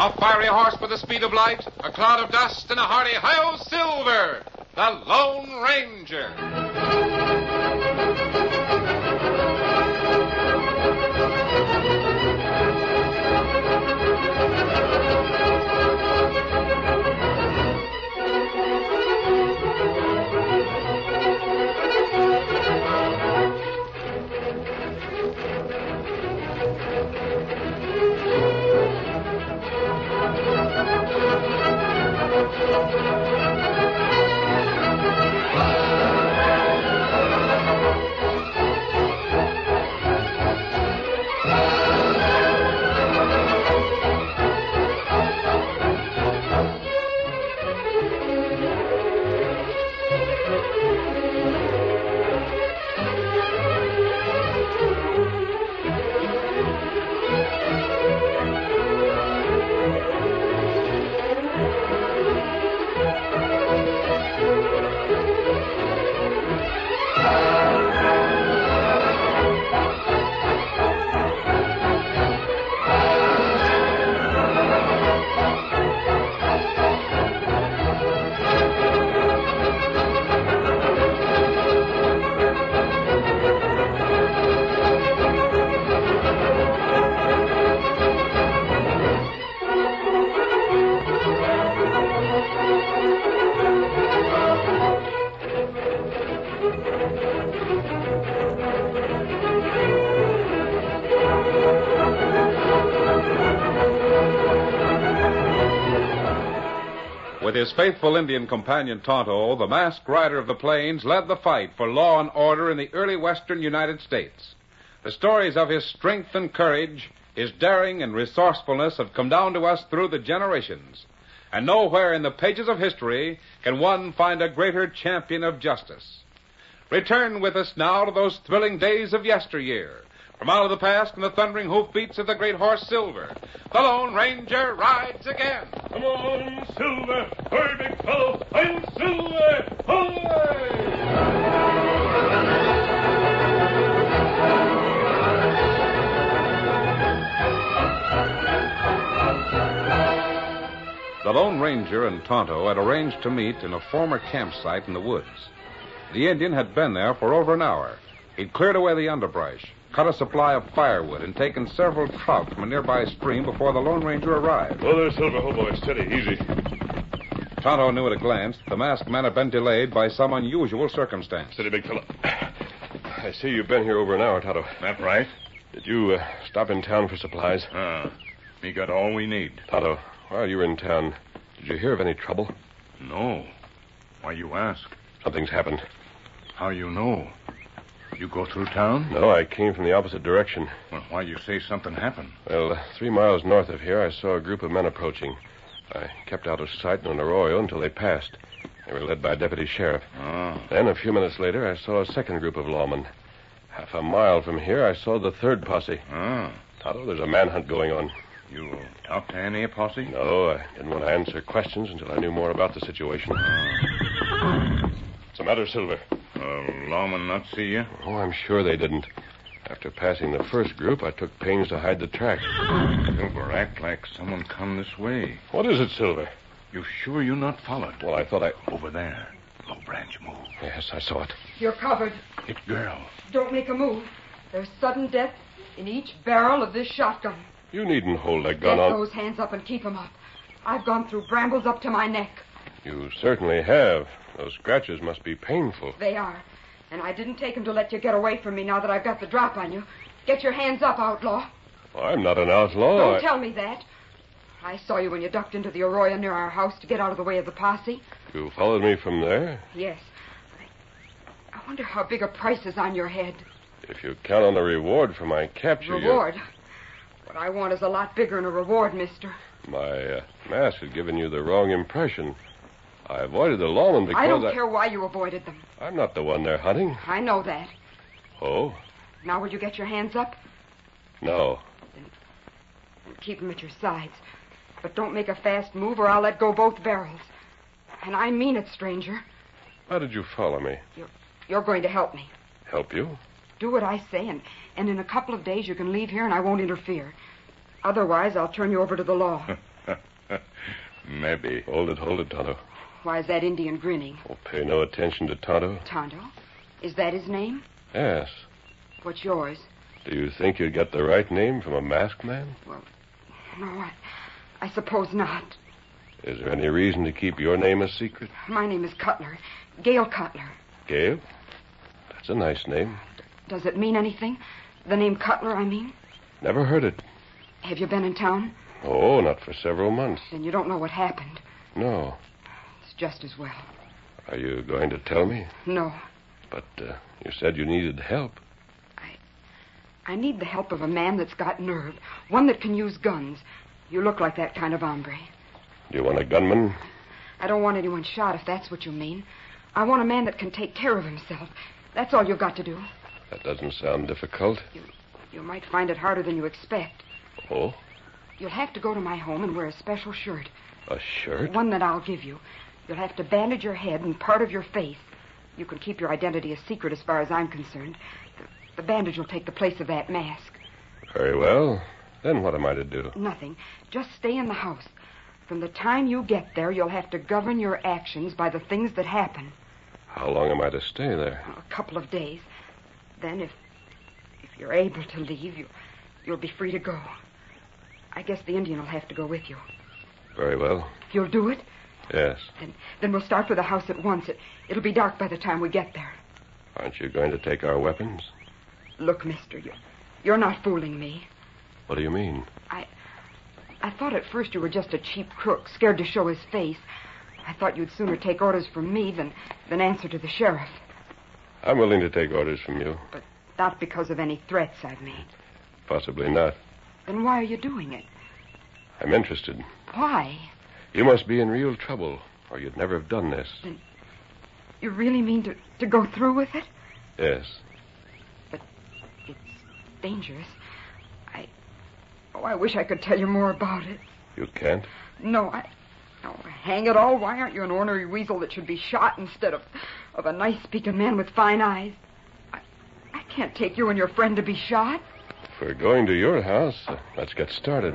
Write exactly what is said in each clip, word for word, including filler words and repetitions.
A fiery horse with the speed of light, a cloud of dust, and a hearty Hi-Yo Silver, the Lone Ranger. With his faithful Indian companion Tonto, the masked rider of the plains led the fight for law and order in the early western United States. The stories of his strength and courage, his daring and resourcefulness have come down to us through the generations. And nowhere in the pages of history can one find a greater champion of justice. Return with us now to those thrilling days of yesteryear. From out of the past and the thundering hoofbeats of the great horse Silver, the Lone Ranger rides again. Come on, Silver! Hurry, big fellow! I'm Silver! Hooray! The Lone Ranger and Tonto had arranged to meet in a former campsite in the woods. The Indian had been there for over an hour. He'd cleared away the underbrush, cut a supply of firewood, and taken several trout from a nearby stream before the Lone Ranger arrived. Oh, there, Silver. Oh, boy, steady, easy. Tonto knew at a glance the masked man had been delayed by some unusual circumstance. Steady, big fellow. I see you've been here over an hour, Tonto. That right? Did you uh, stop in town for supplies? Ah, we got all we need. Tonto, while you were in town, did you hear of any trouble? No. Why you ask? Something's happened. How you know? You go through town? No, I came from the opposite direction. Well, why you say something happened? Well, uh, three miles north of here, I saw a group of men approaching. I kept out of sight in an arroyo until they passed. They were led by a deputy sheriff. Oh. Then, a few minutes later, I saw a second group of lawmen. Half a mile from here, I saw the third posse. Oh. Tonto, there's a manhunt going on. You talked to any posse? No, I didn't want to answer questions until I knew more about the situation. What's the matter, Silver? Uh, lawmen not see you? Oh, I'm sure they didn't. After passing the first group, I took pains to hide the tracks. Silver, act like someone come this way. What is it, Silver? You sure you not followed? Well, I thought I... Over there. Low branch move. Yes, I saw it. You're covered. It girl. Don't make a move. There's sudden death in each barrel of this shotgun. You needn't hold that gun Get on... those hands up and keep them up. I've gone through brambles up to my neck. You certainly have. Those scratches must be painful. They are. And I didn't take them to let you get away from me now that I've got the drop on you. Get your hands up, outlaw. Well, I'm not an outlaw. Don't I... tell me that. I saw you when you ducked into the arroyo near our house to get out of the way of the posse. You followed me from there? Yes. I, I wonder how big a price is on your head. If you count on the reward for my capture... Reward? You... What I want is a lot bigger than a reward, mister. My uh, mask had given you the wrong impression. I avoided the lawmen because I don't I... care why you avoided them. I'm not the one they're hunting. I know that. Oh? Now will you get your hands up? No. Then keep them at your sides. But don't make a fast move or I'll let go both barrels. And I mean it, stranger. How did you follow me? You're, you're going to help me. Help you? Do what I say, and, and in a couple of days you can leave here and I won't interfere. Otherwise, I'll turn you over to the law. Maybe. Hold it, hold it, Tonto. Why is that Indian grinning? Oh, pay no attention to Tonto. Tonto? Is that his name? Yes. What's yours? Do you think you'd get the right name from a masked man? Well, no, I, I suppose not. Is there any reason to keep your name a secret? My name is Cutler. Gail Cutler. Gail? That's a nice name. Does it mean anything? The name Cutler, I mean? Never heard it. Have you been in town? Oh, not for several months. Then you don't know what happened. No. It's just as well. Are you going to tell me? No. But uh, you said you needed help. I need the help of a man that's got nerve. One that can use guns. You look like that kind of hombre. Do you want a gunman? I don't want anyone shot, if that's what you mean. I want a man that can take care of himself. That's all you've got to do. That doesn't sound difficult. You, you might find it harder than you expect. Oh? You'll have to go to my home and wear a special shirt. A shirt? One that I'll give you. You'll have to bandage your head and part of your face. You can keep your identity a secret as far as I'm concerned. The, the bandage will take the place of that mask. Very well. Then what am I to do? Nothing. Just stay in the house. From the time you get there, you'll have to govern your actions by the things that happen. How long am I to stay there? A couple of days. Then, if if you're able to leave, you, you'll be free to go. I guess the Indian will have to go with you. Very well. You'll do it? Yes. Then, then we'll start for the house at once. It, it'll be dark by the time we get there. Aren't you going to take our weapons? Look, mister, you, you're not fooling me. What do you mean? I I thought at first you were just a cheap crook, scared to show his face. I thought you'd sooner take orders from me than, than answer to the sheriff. I'm willing to take orders from you. But not because of any threats I've made. Possibly not. Then why are you doing it? I'm interested. Why? You must be in real trouble, or you'd never have done this. Then you really mean to, to go through with it? Yes. But it's dangerous. I... Oh, I wish I could tell you more about it. You can't? No, I... Oh, hang it all. Why aren't you an ornery weasel that should be shot instead of, of a nice-speaking man with fine eyes? I, I can't take you and your friend to be shot. If we're going to your house, uh, let's get started.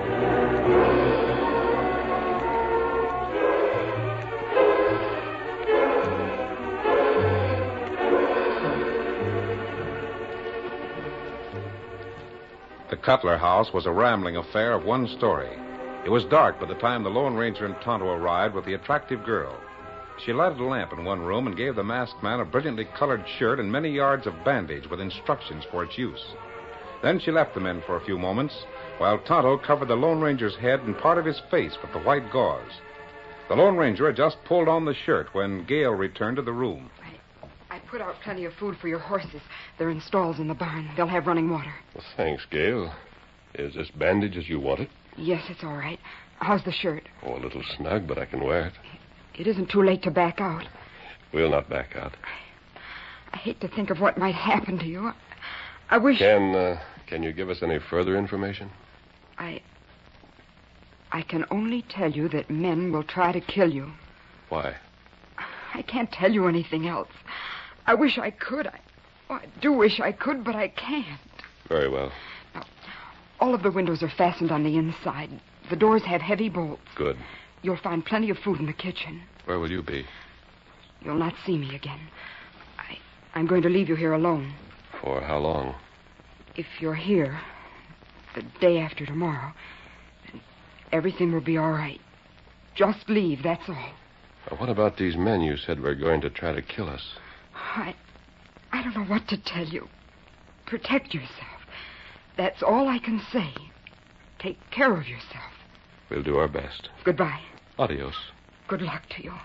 The Cutler house was a rambling affair of one story. It was dark by the time the Lone Ranger and Tonto arrived with the attractive girl. She lighted a lamp in one room and gave the masked man a brilliantly colored shirt and many yards of bandage with instructions for its use. Then she left the men for a few moments, while Tonto covered the Lone Ranger's head and part of his face with the white gauze. The Lone Ranger had just pulled on the shirt when Gail returned to the room. I, I put out plenty of food for your horses. They're in stalls in the barn. They'll have running water. Well, thanks, Gail. Is this bandage as you want it? Yes, it's all right. How's the shirt? Oh, a little snug, but I can wear it. It isn't too late to back out. We'll not back out. I hate to think of what might happen to you. I, I wish... Can, uh, can you give us any further information? I... I can only tell you that men will try to kill you. Why? I can't tell you anything else. I wish I could. I, oh, I do wish I could, but I can't. Very well. Now, all of the windows are fastened on the inside. The doors have heavy bolts. Good. You'll find plenty of food in the kitchen. Where will you be? You'll not see me again. I, I'm going to leave you here alone. For how long? If you're here, the day after tomorrow, then everything will be all right. Just leave, that's all. Now, what about these men you said were going to try to kill us? I, I don't know what to tell you. Protect yourself. That's all I can say. Take care of yourself. We'll do our best. Goodbye. Adios. Good luck to you.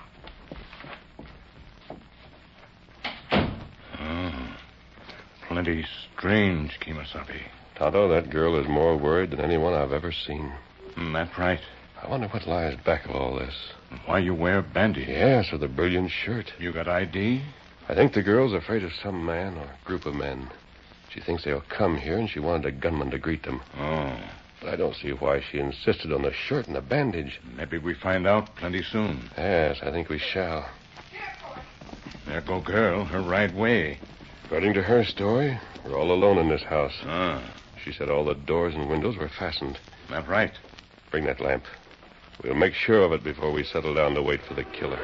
Oh, plenty strange, Kemosabe. Tonto, that girl is more worried than anyone I've ever seen. Mm, that's right. I wonder what lies back of all this. Why you wear a bandage? Yes, with a brilliant shirt. You got I D? I think the girl's afraid of some man or group of men. She thinks they'll come here, and she wanted a gunman to greet them. Oh. But I don't see why she insisted on the shirt and the bandage. Maybe we find out plenty soon. Yes, I think we shall. There go girl, her right way. According to her story, we're all alone in this house. Ah, She said all the doors and windows were fastened. that's right. Bring that lamp. We'll make sure of it before we settle down to wait for the killer.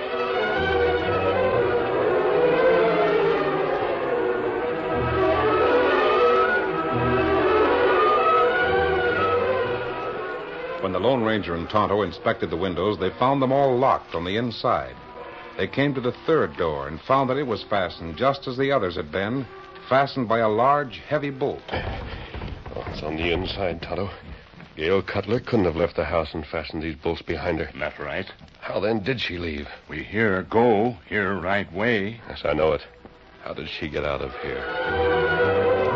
When the Lone Ranger and Tonto inspected the windows, they found them all locked on the inside. They came to the third door and found that it was fastened just as the others had been, fastened by a large, heavy bolt. Oh, it's on the inside, Tonto. Gail Cutler couldn't have left the house and fastened these bolts behind her. That's right. How then did she leave? We hear her go, here right way. Yes, I know it. How did she get out of here?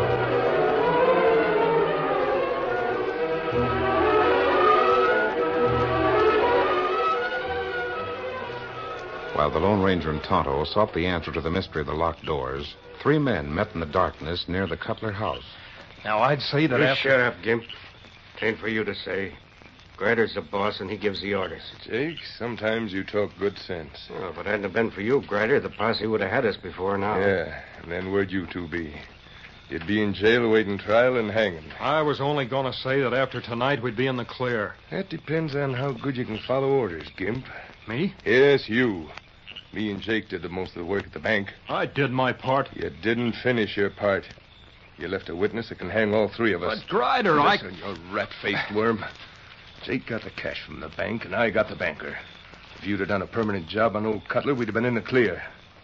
While the Lone Ranger and Tonto sought the answer to the mystery of the locked doors, three men met in the darkness near the Cutler house. Now, I'd say that You after... shut up, Gimp. It ain't for you to say. Grider's the boss, and he gives the orders. Jake, sometimes you talk good sense. Well, if it hadn't have been for you, Grider, the posse would have had us before now. Yeah, and then where'd you two be? You'd be in jail awaiting trial and hanging. I was only going to say that after tonight we'd be in the clear. That depends on how good you can follow orders, Gimp. Me? Yes, you. Me and Jake did the most of the work at the bank. I did my part. You didn't finish your part. You left a witness that can hang all three of us. But Grider, I... Listen, you rat-faced worm. Jake got the cash from the bank, and I got the banker. If you'd have done a permanent job on old Cutler, we'd have been in the clear.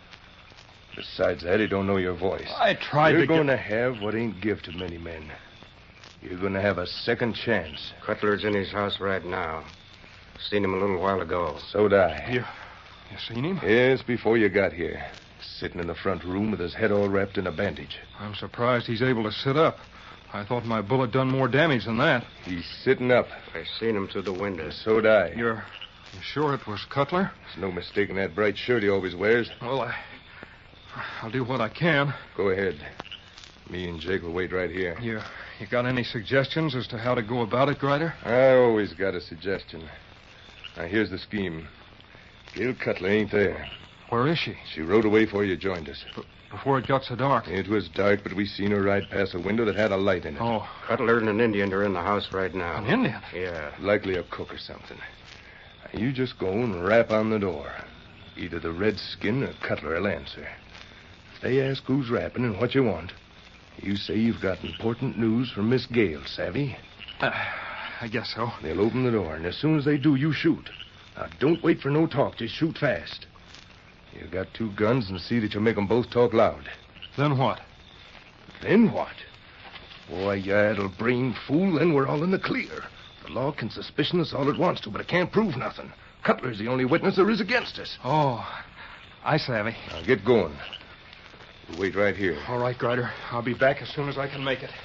Besides that, he don't know your voice. I tried You're to going get... to have what ain't give to many men. You're going to have a second chance. Cutler's in his house right now. Seen him a little while ago. So'd I. You, you seen him? Yes, before you got here. Sitting in the front room with his head all wrapped in a bandage. I'm surprised he's able to sit up. I thought my bullet done more damage than that. He's sitting up. I seen him through the window. So'd I. You're, you sure it was Cutler? There's no mistaking that bright shirt he always wears. Well, I... I'll do what I can. Go ahead. Me and Jake will wait right here. You, you got any suggestions as to how to go about it, Grider? I always got a suggestion. Now, here's the scheme. Gail Cutler ain't there. Where is she? She rode away before you joined us. B- before it got so dark. It was dark, but we seen her ride past a window that had a light in it. Oh, Cutler and an Indian are in the house right now. an Indian? Yeah. Likely a cook or something. Now, you just go and rap on the door. Either the Redskin or Cutler will answer. If they ask who's rapping and what you want, you say you've got important news from Miss Gale, savvy? Uh, I guess so. They'll open the door, and as soon as they do, you shoot. Now, don't wait for no talk. Just shoot fast. You got two guns, and see that you make 'em both talk loud. Then what? Then what? Boy, you addle-brained fool, then we're all in the clear. The law can suspicion us all it wants to, but it can't prove nothing. Cutler's the only witness there is against us. Oh, I savvy. Now, get going. We'll wait right here. All right, Grider. I'll be back as soon as I can make it.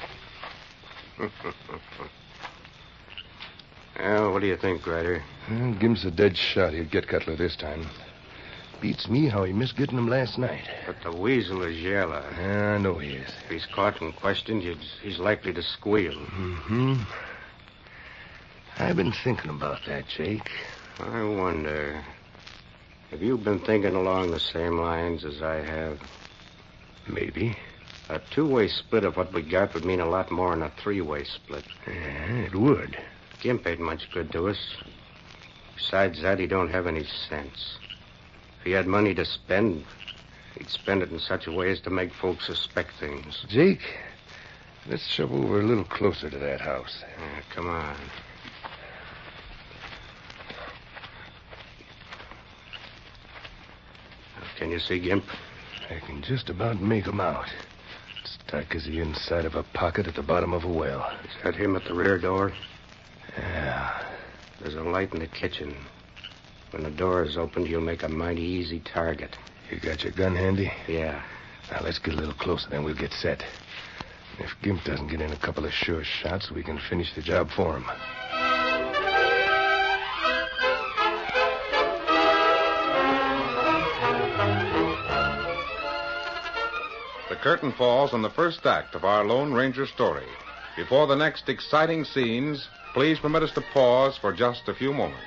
Well, what do you think, Grider? Well, give him a dead shot. He'll get Cutler this time. Beats me how he missed getting him last night. But the weasel is yellow. Yeah, I know he is. If he's caught and questioned, he's, he's likely to squeal. Mm-hmm. I've been thinking about that, Jake. I wonder. Have you been thinking along the same lines as I have? Maybe. A two-way split of what we got would mean a lot more than a three-way split. Yeah, it would. Gimp ain't much good to us. Besides that, he don't have any sense. If he had money to spend, he'd spend it in such a way as to make folks suspect things. Jake, let's shove over a little closer to that house. Yeah, come on. Can you see Gimp? I can just about make him out. It's dark as the inside of a pocket at the bottom of a well. Is that him at the rear door? Yeah. There's a light in the kitchen. When the door is opened, you'll make a mighty easy target. You got your gun handy? Yeah. Now, let's get a little closer, then we'll get set. If Gimp doesn't get in a couple of sure shots, we can finish the job for him. The curtain falls on the first act of our Lone Ranger story. Before the next exciting scenes, please permit us to pause for just a few moments.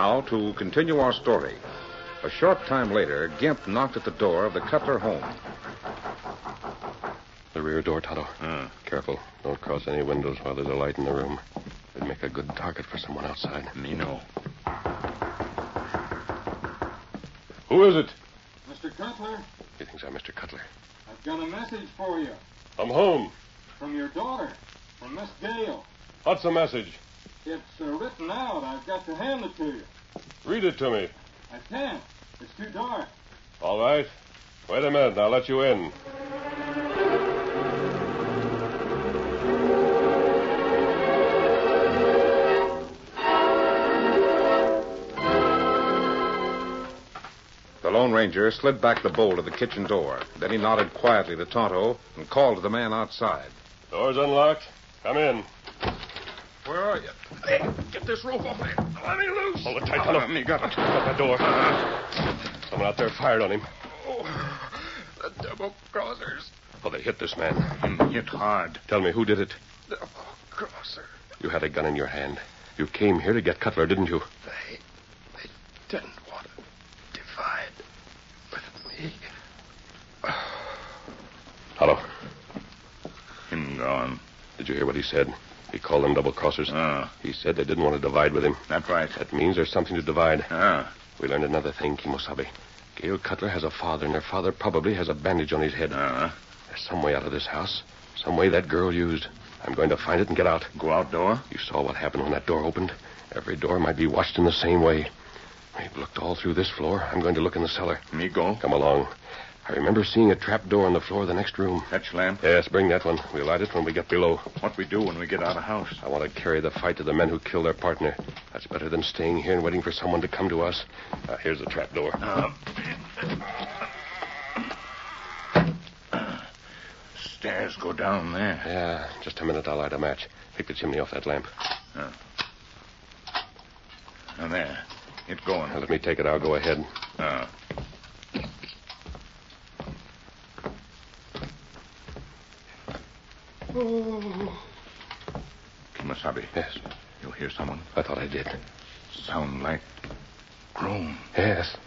Now, to continue our story. A short time later, Gimp knocked at the door of the Cutler home. The rear door, Tonto. Hmm. Careful. Don't cross any windows while there's a light in the room. It'd make a good target for someone outside. Me know. Who is it? Mister Cutler, You think so, Mister Cutler? I've got a message for you I'm home. from your daughter, from Miss Gale. What's the message? It's uh, written out. I've got to hand it to you. Read it to me. I can't. It's too dark. All right. Wait a minute. I'll let you in. The Lone Ranger slid back the bolt of the kitchen door. Then he nodded quietly to Tonto and called to the man outside. Door's unlocked. Come in. Where are you? Hey, get this rope off there. Let me loose. Hold it tight, Tonto. Uh, me got it. Shut that door. Someone out there fired on him. Oh, the double crossers. Oh, they hit this man. Him hit hard. Tell me, who did it? Double crosser. You had a gun in your hand. You came here to get Cutler, didn't you? They, they didn't want to divide with me. Hello. Him gone. Did you hear what he said? He called them double-crossers. Ah, He said they didn't want to divide with him. that's right. That means there's something to divide. Ah, We learned another thing, Kimosabe. Gail Cutler has a father, and her father probably has a bandage on his head. ah. There's some way out of this house. Some way that girl used. I'm going to find it and get out. Go outdoor? You saw what happened when that door opened. Every door might be watched in the same way. We've looked all through this floor. I'm going to look in the cellar. Me go? Come along. I remember seeing a trap door on the floor of the next room. Fetch lamp? Yes, bring that one. We'll light it when we get below. What we do when we get out of house? I want to carry the fight to the men who killed their partner. That's better than staying here and waiting for someone to come to us. Uh, here's the trap door. Uh, stairs go down there. Yeah, just a minute. I'll light a match. Take the chimney off that lamp. Uh. Now there. It going. Now, let me take it. I'll go ahead. Uh. Oh. Kimasabi. Yes, You hear someone? I thought I did. Sound like groan. Yes.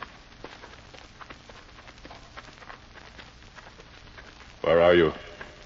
Where are you?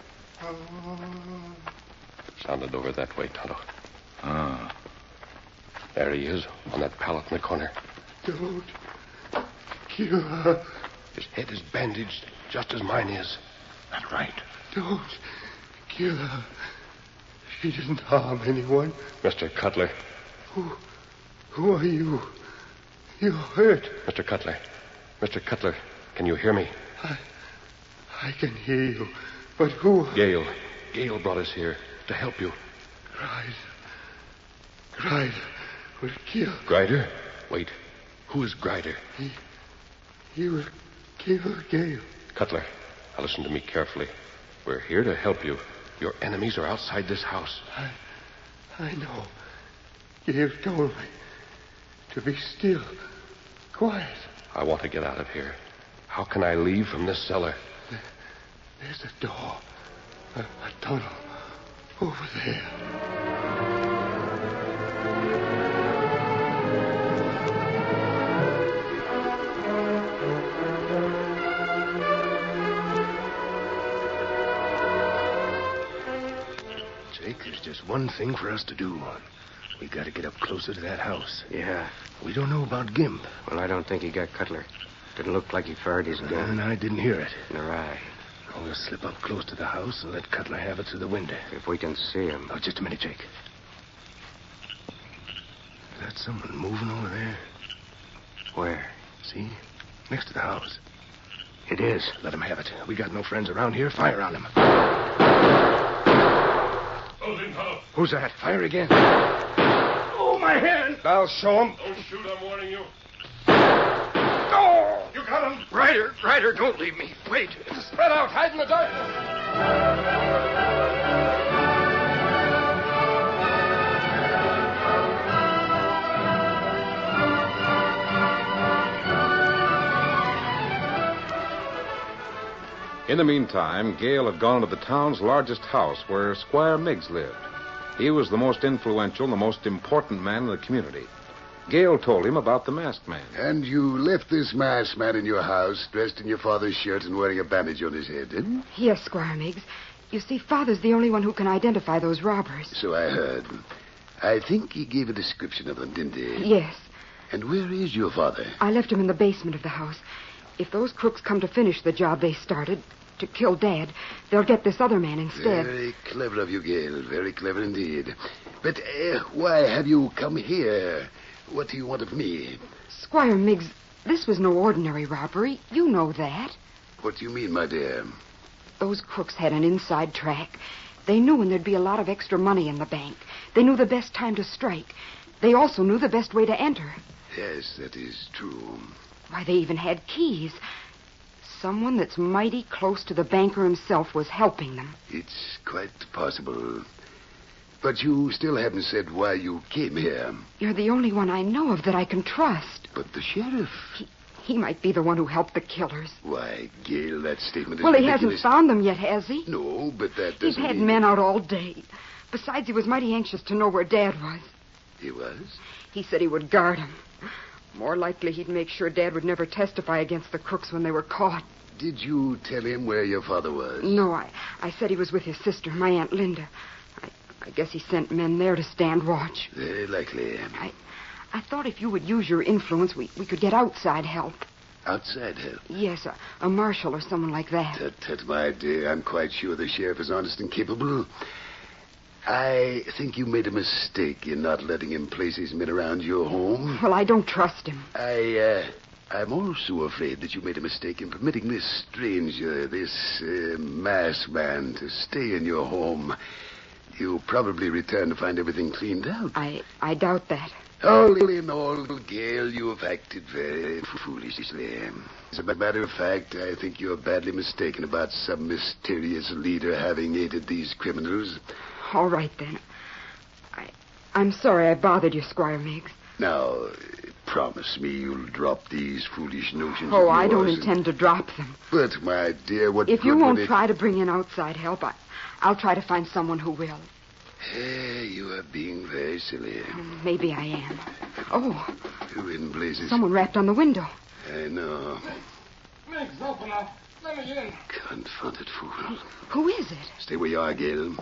Sounded over that way, Tonto. Ah. There he is, on that pallet in the corner. Don't kill her. His head is bandaged, just as mine is. That's right. Don't kill her. She didn't harm anyone. Mister Cutler. Who, who are you? You're hurt. Mister Cutler. Mister Cutler, can you hear me? I, I can hear you. But who? Gail. Gail brought us here to help you. Grider. Grider will kill. Grider? Wait. Who is Grider? He, he will kill Gail. Cutler, now listen to me carefully. We're here to help you. Your enemies are outside this house. I, I know. Gail told me to be still, quiet. I want to get out of here. How can I leave from this cellar? There, there's a door, a, a tunnel over there. Jake, there's just one thing for us to do. We got to get up closer to that house. Yeah. We don't know about Gimp. Well, I don't think he got Cutler. Didn't look like he fired his gun. And I didn't hear it. Nor I. We'll slip up close to the house and let Cutler have it through the window. If we can see him. Oh, just a minute, Jake. Is that someone moving over there? Where? See? Next to the house. It is. Let him have it. We got no friends around here. Fire on him. Who's that? Fire again. Oh, my hand! I'll show him. Don't shoot, I'm warning you. Oh! You got him. Ryder, Ryder, don't leave me. Wait. Spread out. Hide in the darkness. In the meantime, Gale had gone to the town's largest house where Squire Miggs lived. He was the most influential and the most important man in the community. Gale told him about the masked man. And you left this masked man in your house, dressed in your father's shirt and wearing a bandage on his head, didn't you? Yes, Squire Miggs. You see, Father's the only one who can identify those robbers. So I heard. I think he gave a description of them, didn't he? Yes. And where is your father? I left him in the basement of the house. If those crooks come to finish the job they started, to kill Dad, they'll get this other man instead. Very clever of you, Gale. Very clever indeed. But uh, why have you come here? What do you want of me? Squire Miggs, this was no ordinary robbery. You know that. What do you mean, my dear? Those crooks had an inside track. They knew when there'd be a lot of extra money in the bank. They knew the best time to strike. They also knew the best way to enter. Yes, that is true. Why, they even had keys. Someone that's mighty close to the banker himself was helping them. It's quite possible. But you still haven't said why you came here. You're the only one I know of that I can trust. But the sheriff... He, he might be the one who helped the killers. Why, Gale, that statement is Well, he ridiculous. hasn't found them yet, has he? No, but that He's doesn't had mean... men out all day. Besides, he was mighty anxious to know where Dad was. He was? He said he would guard him. More likely he'd make sure Dad would never testify against the crooks when they were caught. Did you tell him where your father was? No, I, I said he was with his sister, my Aunt Linda. I, I guess he sent men there to stand watch. Very likely. I, I thought if you would use your influence, we, we could get outside help. Outside help? Yes, a, a marshal or someone like that. Tut, tut, my dear. I'm quite sure the sheriff is honest and capable. I think you made a mistake in not letting him place his men around your home. Well, I don't trust him. I, uh, I'm also afraid that you made a mistake in permitting this stranger, this uh, masked man, to stay in your home. You'll probably return to find everything cleaned out. I, I doubt that. All in all, Gale, you have acted very foolishly. As a matter of fact, I think you're badly mistaken about some mysterious leader having aided these criminals. All right, then. I, I'm sorry I bothered you, Squire Miggs. Now, promise me you'll drop these foolish notions Oh, of I don't yours. intend to drop them. But, my dear, what If good you would won't it... try to bring in outside help, I, I'll try to find someone who will. Eh, you are being very silly. Maybe I am. Oh, Who in blazes? someone rapped on the window. I know. Miggs, open up. Let me in. Confounded fool. Who is it? Stay where you are, Gale.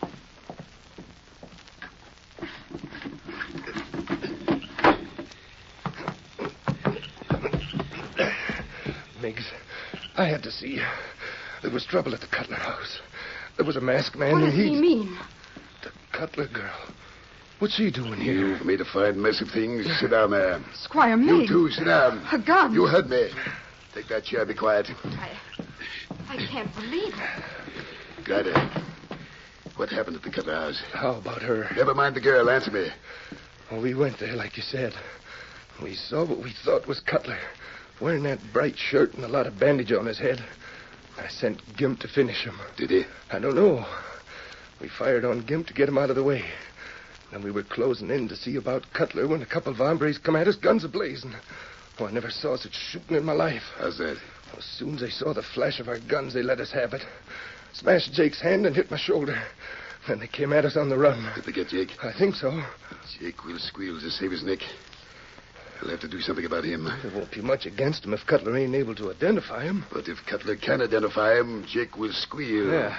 Miggs, I had to see you. There was trouble at the Cutler house. There was a masked man, What and does he mean? The Cutler girl. What's she doing here? You've made a fine mess of things. Sit down there. Squire You Miggs. too, sit down. A gun. You heard me. Take that chair, be quiet. I, I can't believe it. Guyder, what happened at the Cutler house? How about her? Never mind the girl. Answer me. Well, we went there, like you said. We saw what we thought was Cutler, wearing that bright shirt and a lot of bandage on his head. I sent Gimp to finish him. Did he? I don't know. We fired on Gimp to get him out of the way. Then we were closing in to see about Cutler when a couple of hombres come at us, guns ablazing. Oh, I never saw such shooting in my life. How's that? As soon as they saw the flash of our guns, they let us have it. Smashed Jake's hand and hit my shoulder. Then they came at us on the run. Did they get Jake? I think so. Jake will squeal to save his neck. We'll have to do something about him. There won't be much against him if Cutler ain't able to identify him. But if Cutler can identify him, Jake will squeal. Yeah.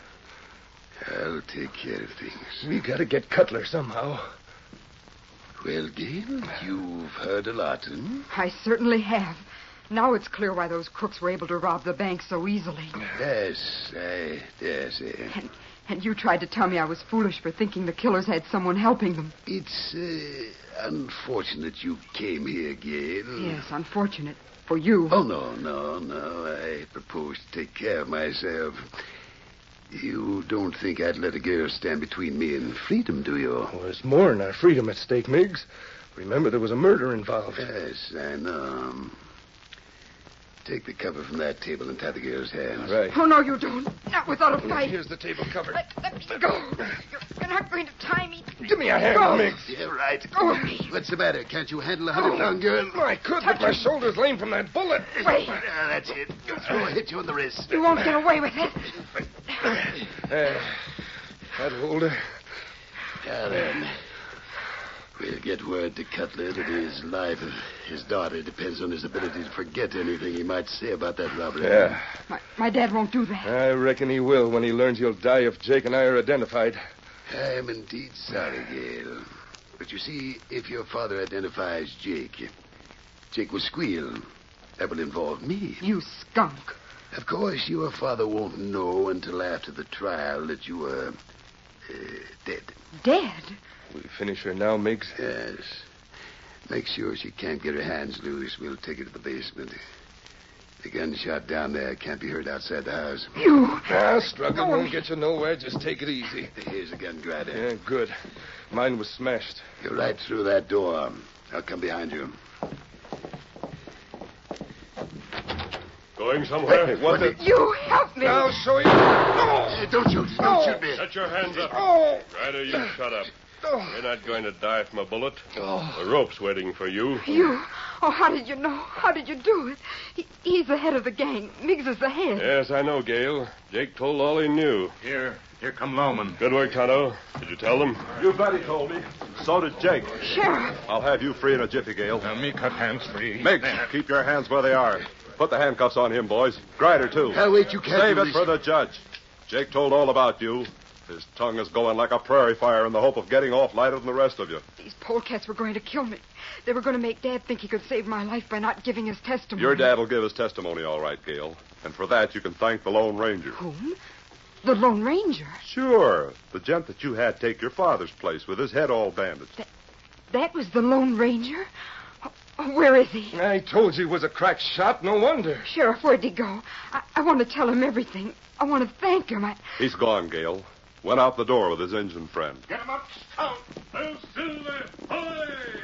I'll take care of things. We gotta get Cutler somehow. Well, Gale, you've heard a lot, hmm? I certainly have. Now it's clear why those crooks were able to rob the bank so easily. Yes, I dare say. And, and you tried to tell me I was foolish for thinking the killers had someone helping them. It's uh, unfortunate you came here, Gale. Yes, unfortunate. For you. Oh, no, no, no. I propose to take care of myself. You don't think I'd let a girl stand between me and freedom, do you? Well, there's more than our freedom at stake, Miggs. Remember, there was a murder involved. Yes, I know. Take the cover from that table and tie the girl's hands. Right. Oh, no, you don't. Not without a fight. Here's the table cover. Let, let me go. You're, you're not going to tie me. Give me a hand, Go. Miggs. Yeah, right. Go with me. What's the matter? Can't you handle a hundred-pound girl? I could, but my shoulder's lame from that bullet. Wait. Ah, that's it. Throw a hit you on the wrist. You won't get away with it. There. That'll hold her. Now then, We'll get word to Cutler that his life of his daughter depends on his ability to forget anything he might say about that robbery. Yeah. My, my dad won't do that. I reckon he will when he learns you'll die if Jake and I are identified. I am indeed sorry, Gale. But you see, if your father identifies Jake, Jake will squeal. That will involve me. You skunk. Of course, your father won't know until after the trial that you are uh, dead. Dead? We finish her now, Miggs? Yes. Make sure she can't get her hands loose. We'll take her to the basement. The gunshot down there can't be heard outside the house. You... Ah, struggling won't get you nowhere. Just take it easy. Here's a gun grinder. Yeah, good. Mine was smashed. You're right through that door. I'll come behind you. Going somewhere? Hey, what the... You help me. I'll show you. Hey, don't shoot. Don't shoot me. Set your hands up. Oh. Ryder, you shut up. Oh. You're not going to die from a bullet. Oh. The rope's waiting for you. You? Oh, how did you know? How did you do it? He, he's the head of the gang. Miggs is the head. Yes, I know, Gale. Jake told all he knew. Here. Here come Lowman. Good work, Tonto. Did you tell them? You bet he told me. So did Jake. Sheriff. I'll have you free in a jiffy, Gale. Now, me cut hands free. Miggs, There. keep your hands where they are. Put the handcuffs on him, boys. Grider, too. Now, wait, you can't Save do it this. for the judge. Jake told all about you. His tongue is going like a prairie fire in the hope of getting off lighter than the rest of you. These polecats were going to kill me. They were going to make Dad think he could save my life by not giving his testimony. Your dad will give his testimony, all right, Gale. And for that, you can thank the Lone Ranger. Whom? The Lone Ranger. Sure. The gent that you had take your father's place with his head all bandaged. That, that was the Lone Ranger? Oh, where is he? I told you he was a crack shot. No wonder. Sheriff, where'd he go? I, I want to tell him everything. I want to thank him. I... He's gone, Gale. Went out the door with his engine friend. Get him up, scout. I'll silver. Away!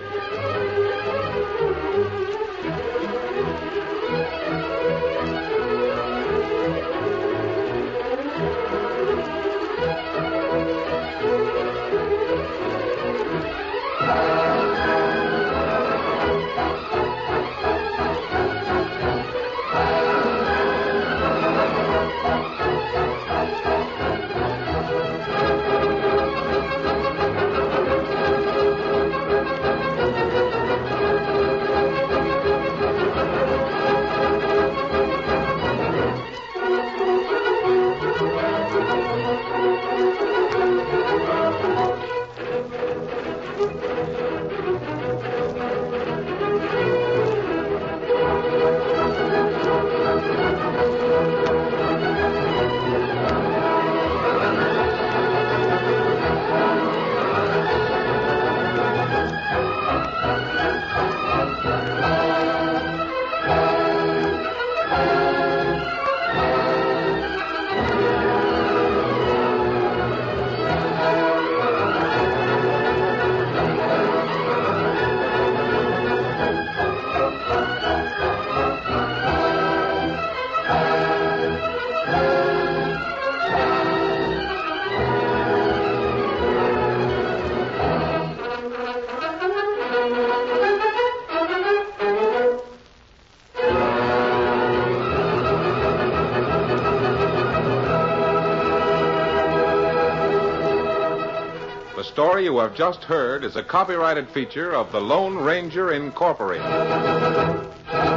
The story you have just heard is a copyrighted feature of the Lone Ranger Incorporated.